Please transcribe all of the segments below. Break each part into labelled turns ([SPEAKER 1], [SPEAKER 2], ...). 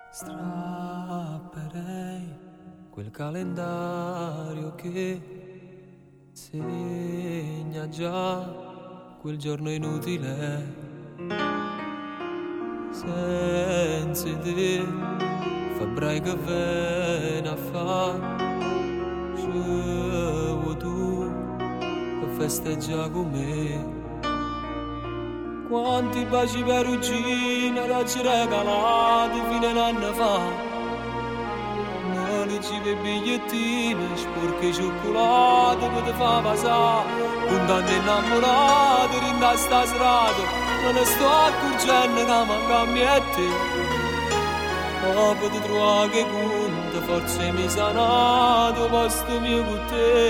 [SPEAKER 1] Strapperei quel calendario che segna già quel giorno inutile. Senza te, febbraio che viene a fa, c'è tu che festeggia con me. Quanti baci perugina da ci regalati fino a un anno fa. Non ci per bigliettini, sporchi cioccolate che ti fa passare. Con tanti innamorati rinda sta serata, non ne sto accorgendo che mancami a te. Dopo ti trovare che conta, forse mi sa nato posto mio con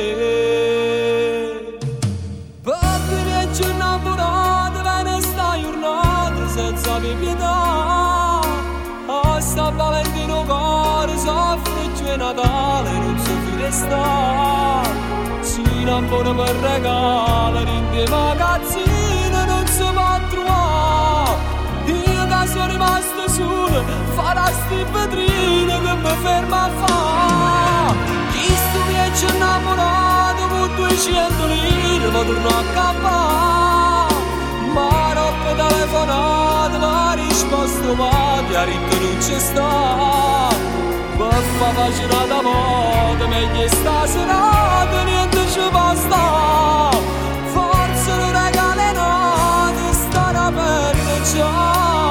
[SPEAKER 1] te. Perché riesci innamorato, ve ne sta giornata senza pietà. A San Valentino cuore soffre giù Natale, non so fine sta. Si innamora per regalo, rinde magazzino, non si può trovare. Io che sono rimasto solo, farà sti vetrine che mi ferma a fa. Chi sto viaggio innamorato con 200 lire, ma torno a campare. Ma roba telefonata, ma risposto ma ti ha detto non c'è sta. Buffa pagina da moda, meglio sta serata, niente ci basta. Forse non regale notte, starà per già.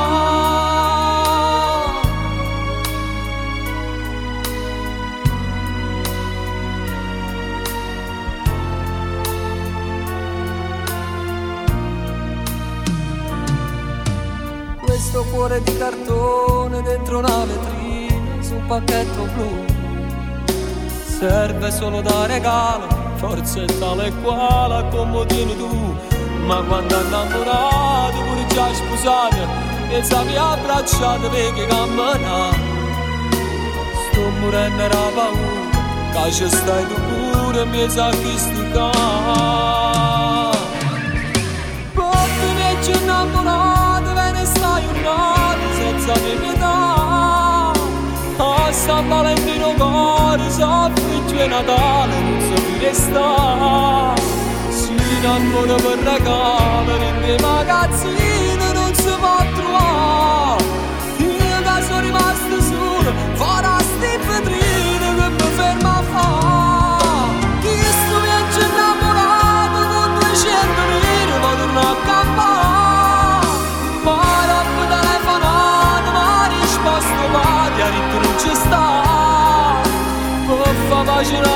[SPEAKER 1] Questo cuore di cartone dentro una vetrina su un pacchetto blu serve solo da regalo, forse è tale e quale accomodini tu. Ma quando innamorato pure già sposato e sapi abbracciato perché cammina. Sto morendo era paura, che ci stai tu pure e mi sa chi sti ca. Pochi miei ci innamorato, ve ne stai giornata senza pietà. A San Valentino cuore soffre giù Natale, non so più sta. Si innamora per regalo, rinde magazzino, non si può trovare. Io che sono rimasto solo, farà sti vetrine che mi ferma a fa. Chi sto viaggio innamorato con 200 lire, ma torno a campare. Ma dopo telefonato, ma risposto ma ti ha detto non ci sta. Puffa pagina